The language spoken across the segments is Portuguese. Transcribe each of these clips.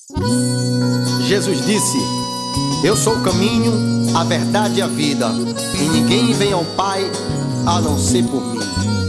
Jesus disse: eu sou o caminho, a verdade e a vida, e ninguém vem ao Pai a não ser por mim.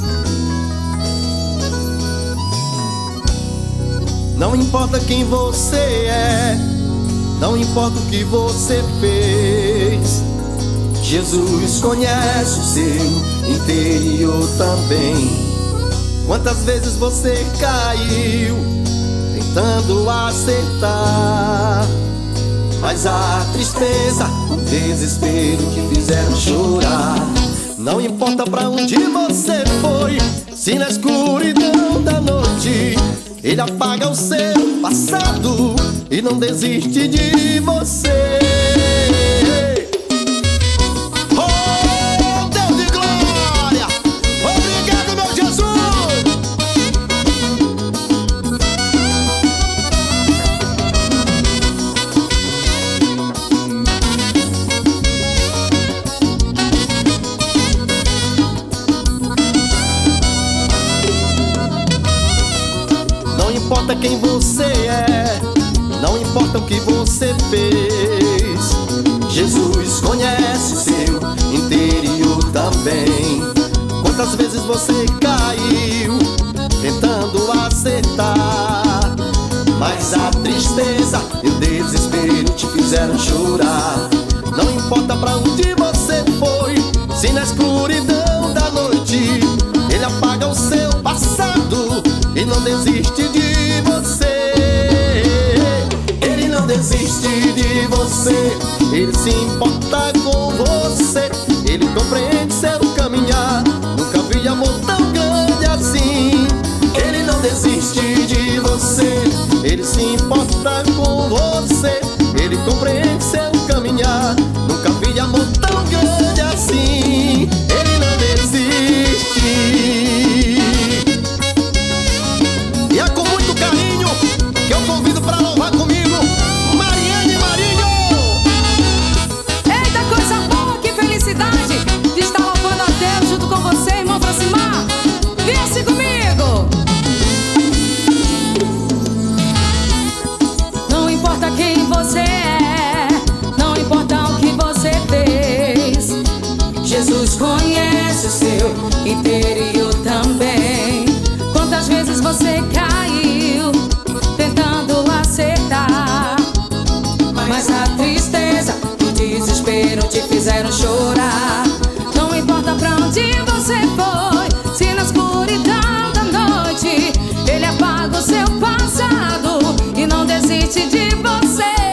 Não importa quem você é, não importa o que você fez, Jesus conhece o seu interior também. Quantas vezes você caiu tentando acertar, mas a tristeza, o desespero te fizeram chorar. Não importa pra onde você foi, se na escuridão da noite Ele apaga o seu passado e não desiste de você. Oh, Deus de glória, obrigado, meu Jesus. Não importa quem você é, não importa o que você fez, Jesus conhece o seu interior também. Quantas vezes você caiu tentando acertar, mas a tristeza e o desespero te fizeram chorar. Não importa pra onde você foi, se na escuridão da noite Ele apaga o seu passado e não desiste de você. Ele não desiste de você, Ele se importa com você, Ele compreende seu caminhar. Nunca vi amor tão grande assim. Ele não desiste de você, Ele se importa com você, Ele compreende seu caminhar. Nunca vi amor tão grande assim. Ele não desiste. E é com muito carinho que eu convido pra louvar comigo Mariane e Marinho. Eita, coisa boa, que felicidade de estar louvando a Deus junto com você, irmão Francimar. Vem assim comigo. Não importa quem você é, não importa o que você fez, Jesus conhece o seu interior também. Quantas vezes você caiu tentando acertar, mas a tristeza e o desespero te fizeram chorar. Não importa pra onde você foi, se na escuridão da noite Ele apaga o seu passado e não desiste de você.